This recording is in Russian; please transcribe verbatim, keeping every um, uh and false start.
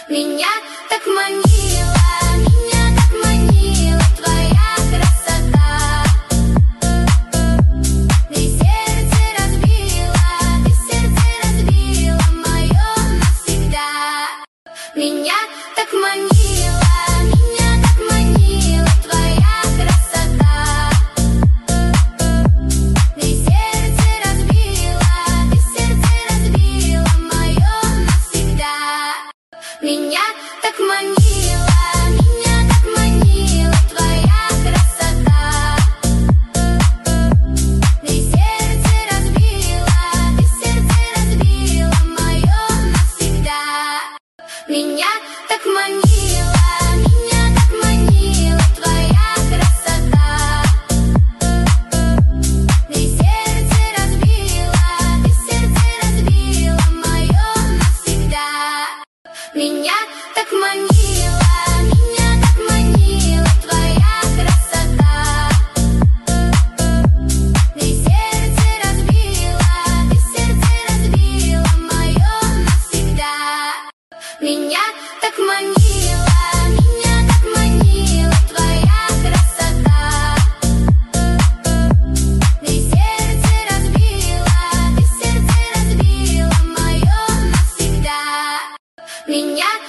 Меня так манила, меня так манила твоя красота. Ты сердце разбила, ты сердце разбила мое навсегда. Меня так манила, меня так манила твоя красота. Ты сердце разбила, ты сердце разбила мое навсегда. Меня так манила, меня так манила твоя красота. Ты сердце разбила, ты сердце разбила мое навсегда. Меня так манила, меня так манила твоя красота. Ты сердце разбила, ты сердце разбила мое навсегда. Меня так манила, меня так манила твоя красота. Ты сердце разбила, ты сердце разбила мое навсегда. Меня так манила, меня так манила твоя красота. Ты сердце разбила, ты сердце разбила мое навсегда. Меня